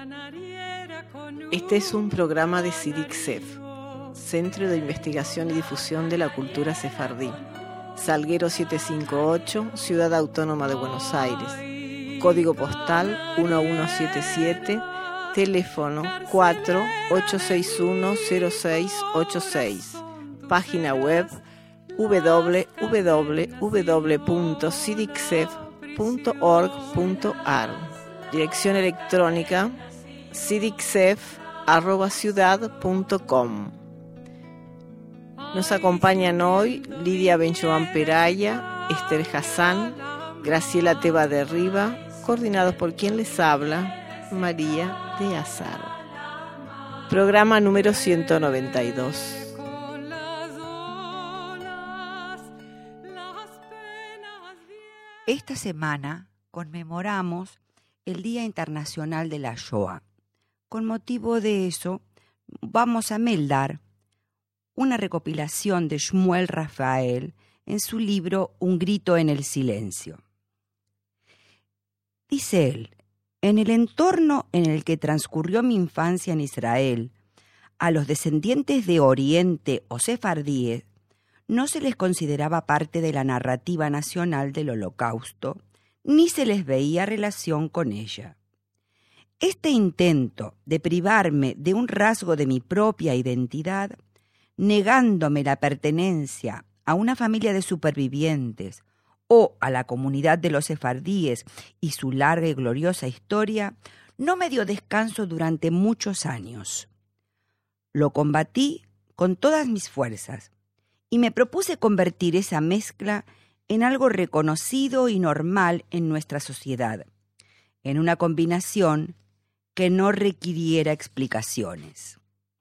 Este es un programa de CIDIC-SEF, Centro de Investigación y Difusión de la Cultura Sefardí, Salguero 758, Ciudad Autónoma de Buenos Aires, código postal 1177, teléfono 48610686, página web www.cidicsef.org.ar, dirección electrónica cidicsef@ciudad.com. Nos acompañan hoy Lidia Benjoan Peraya, Esther Hassan, Graciela Teba de Riva, coordinados por quien les habla, María de Azar. Programa número 192. Esta semana conmemoramos el Día Internacional de la Shoah. Con motivo de eso, vamos a meldar una recopilación de Shmuel Rafael en su libro Un grito en el silencio. Dice él: en el entorno en el que transcurrió mi infancia en Israel, a los descendientes de Oriente o sefardíes no se les consideraba parte de la narrativa nacional del Holocausto, ni se les veía relación con ella. Este intento de privarme de un rasgo de mi propia identidad, negándome la pertenencia a una familia de supervivientes o a la comunidad de los sefardíes y su larga y gloriosa historia, no me dio descanso durante muchos años. Lo combatí con todas mis fuerzas y me propuse convertir esa mezcla en algo reconocido y normal en nuestra sociedad, en una combinación que no requiriera explicaciones.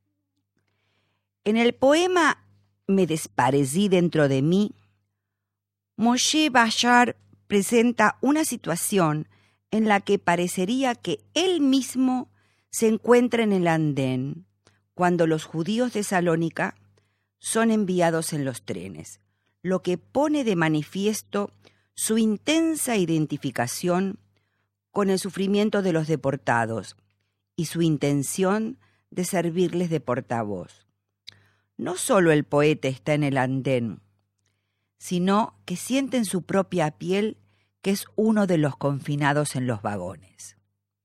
En el poema Me desparecí dentro de mí, Moshe Bashar presenta una situación en la que parecería que él mismo se encuentra en el andén cuando los judíos de Salónica son enviados en los trenes, lo que pone de manifiesto su intensa identificación con el sufrimiento de los deportados y su intención de servirles de portavoz. No solo el poeta está en el andén, sino que siente en su propia piel que es uno de los confinados en los vagones.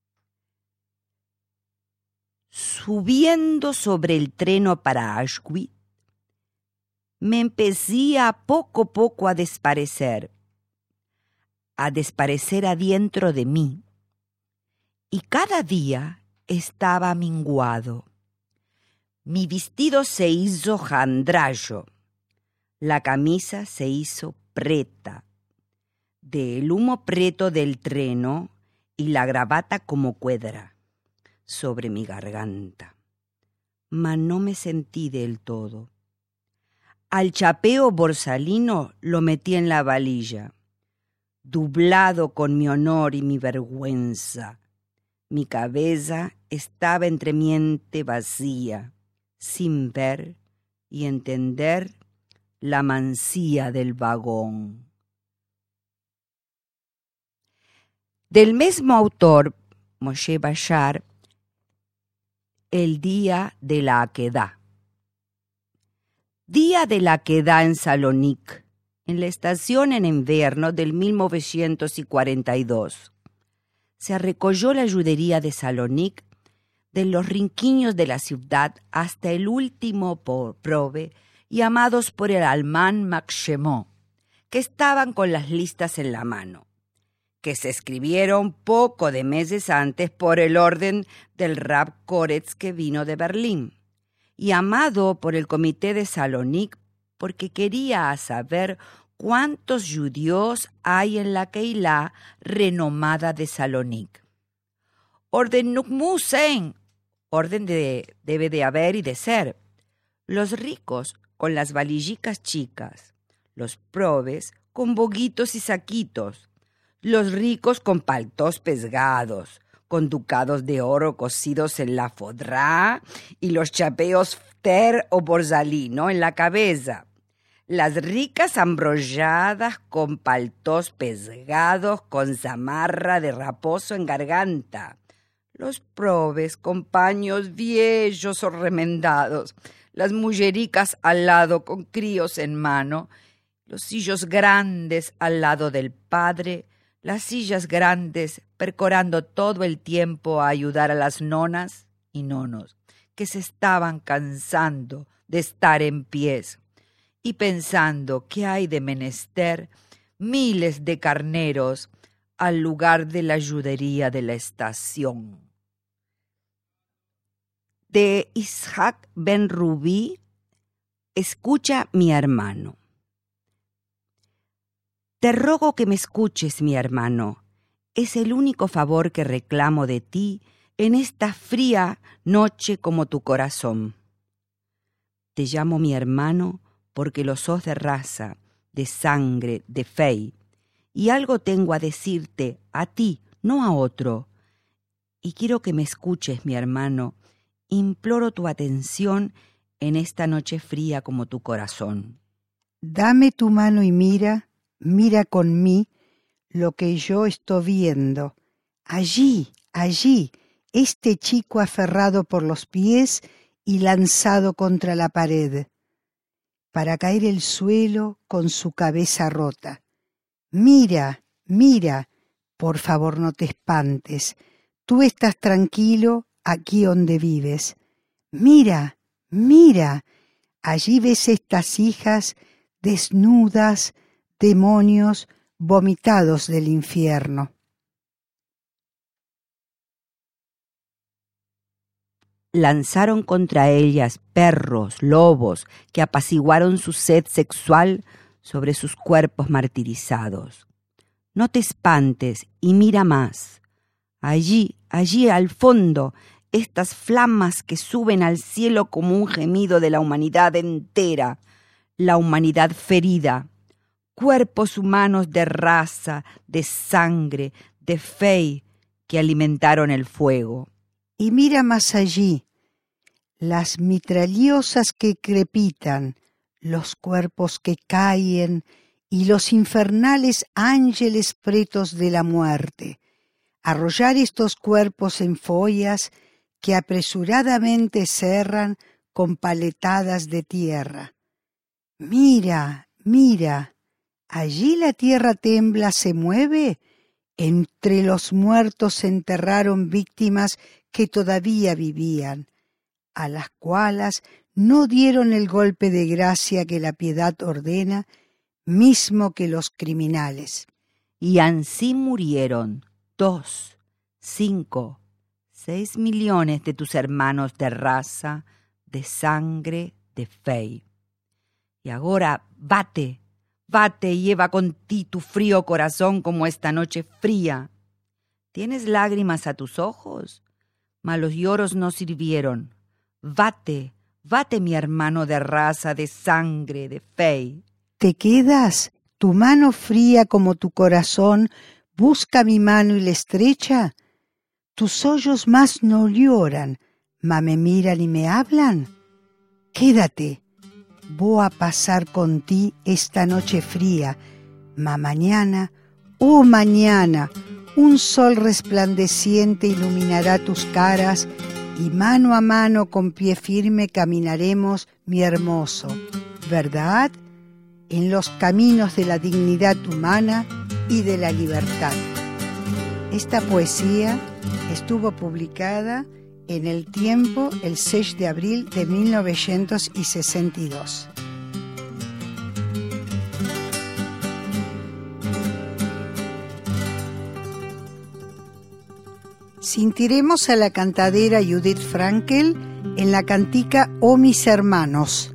Subiendo sobre el treno para Auschwitz, me empecé a poco a desparecer adentro de mí, y cada día estaba minguado. Mi vestido se hizo jandrallo, la camisa se hizo preta, del humo preto del treno y la gravata como cuedra sobre mi garganta. Mas no me sentí del todo. Al chapeo borsalino lo metí en la valilla, dublado con mi honor y mi vergüenza. Mi cabeza estaba entre mente vacía, sin ver y entender la mansía del vagón. Del mismo autor, Moshe Bashar, el día de la Akedá. Día de la Akedá en Salónica, en la estación en invierno del 1942. Se recogió la judería de Salónica, de los rinquiños de la ciudad hasta el último prove, llamados por el Alman Makshemó, que estaban con las listas en la mano, que se escribieron poco de meses antes por el orden del Rab Koretz que vino de Berlín, llamado por el comité de Salónica porque quería saber cuántos judíos hay en la Keilah renomada de Salónica. Orden Nukmusen, orden debe de haber y de ser. Los ricos con las valillicas chicas, los probes con boguitos y saquitos, los ricos con paltos pesgados, con ducados de oro cosidos en la fodrá y los chapeos ter o borsalino en la cabeza, las ricas ambrolladas con paltos pesgados con zamarra de raposo en garganta, Los probes con paños viejos o remendados, las mullericas al lado con críos en mano, los sillos grandes al lado del padre, las sillas grandes percorando todo el tiempo a ayudar a las nonas y nonos, que se estaban cansando de estar en pies y pensando que hay de menester miles de carneros al lugar de la ayudería de la estación. De Ishaq ben Rubí, escucha mi hermano. Te rogo que me escuches, mi hermano. Es el único favor que reclamo de ti en esta fría noche como tu corazón. Te llamo mi hermano porque lo sos de raza, de sangre, de fe, y algo tengo a decirte a ti, no a otro. Y quiero que me escuches, mi hermano. Imploro tu atención en esta noche fría como tu corazón. Dame tu mano y mira con mí lo que yo estoy viendo. Allí, este chico aferrado por los pies y lanzado contra la pared, para caer al suelo con su cabeza rota. Mira, por favor no te espantes. Tú estás tranquilo aquí donde vives. Mira, allí ves estas hijas desnudas, demonios vomitados del infierno. Lanzaron contra ellas perros, lobos, que apaciguaron su sed sexual sobre sus cuerpos martirizados. No te espantes y mira más. Allí al fondo, estas flamas que suben al cielo como un gemido de la humanidad entera, la humanidad ferida, cuerpos humanos de raza, de sangre, de fe, que alimentaron el fuego. Y mira más allí, las mitraillosas que crepitan, los cuerpos que caen y los infernales ángeles pretos de la muerte. Arrollar estos cuerpos en follas que apresuradamente cerran con paletadas de tierra. Mira, allí la tierra tembla, se mueve. Entre los muertos se enterraron víctimas que todavía vivían, a las cuales no dieron el golpe de gracia que la piedad ordena, mismo que los criminales. Y ansí murieron 2, 5, 6 millones de tus hermanos de raza, de sangre, de fe. Y ahora bate y lleva con ti tu frío corazón como esta noche fría. ¿Tienes lágrimas a tus ojos? Mas los lloros no sirvieron. Bate, mi hermano de raza, de sangre, de fe. ¿Te quedas? Tu mano fría como tu corazón busca mi mano y la estrecha. Tus ojos más no lloran, mas me miran y me hablan. Quédate, voy a pasar con ti esta noche fría, mas mañana, oh mañana, un sol resplandeciente iluminará tus caras y mano a mano con pie firme caminaremos, mi hermoso, ¿verdad? En los caminos de la dignidad humana y de la libertad. Esta poesía estuvo publicada en El Tiempo el 6 de abril de 1962. Sentiremos a la cantadera Judith Frankel en la cantica Oh mis hermanos.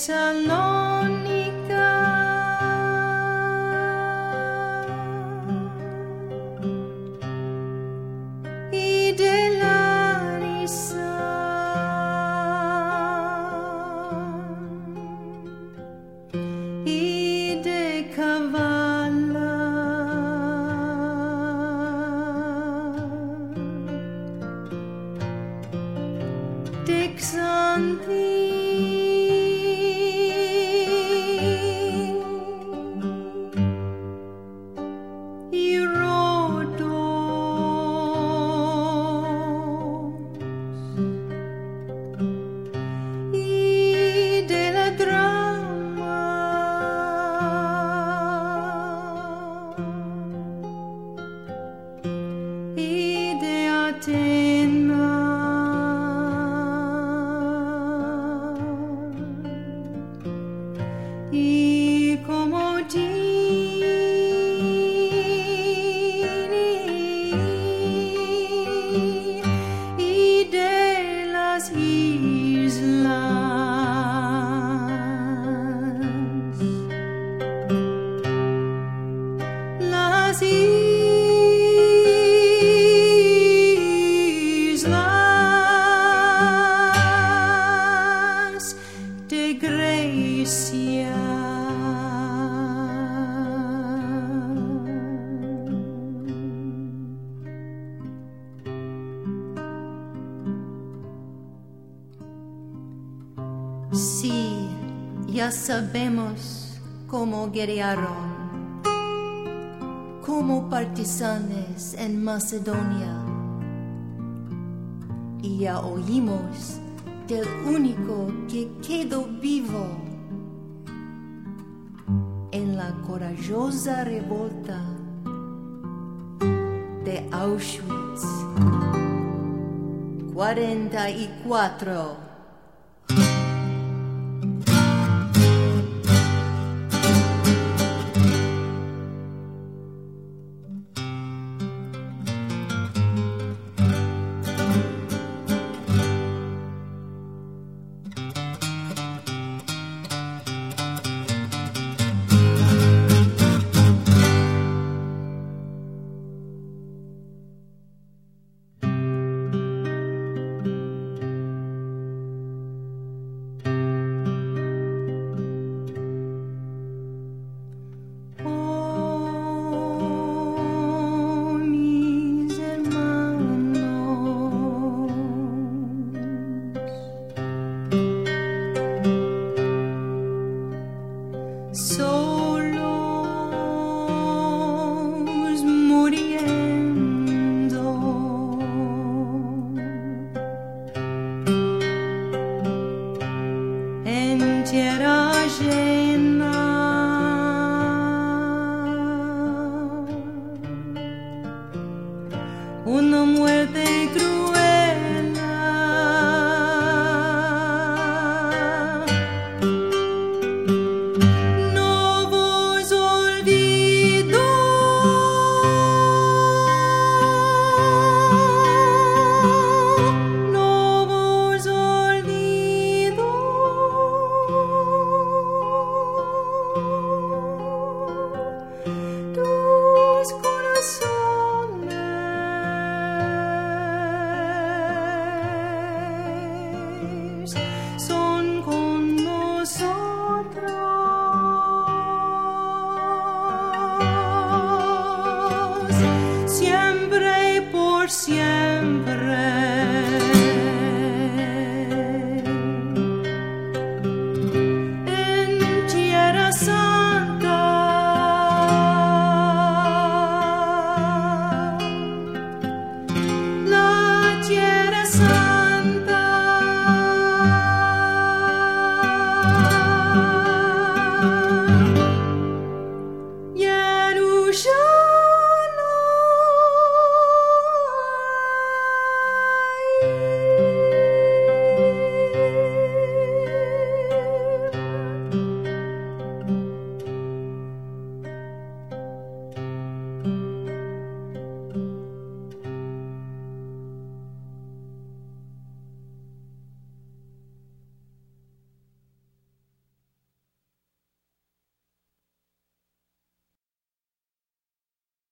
Tesalónica. Y de Larissa. Y de Kavala. De Xanthi. Y como y de las islas, las islas de Grecia. Sí, ya sabemos cómo guerrearon, como partisanes en Macedonia. Y ya oímos del único que quedó vivo en la corajosa revolta de Auschwitz. 44. Solos muriendo, en tierra llena.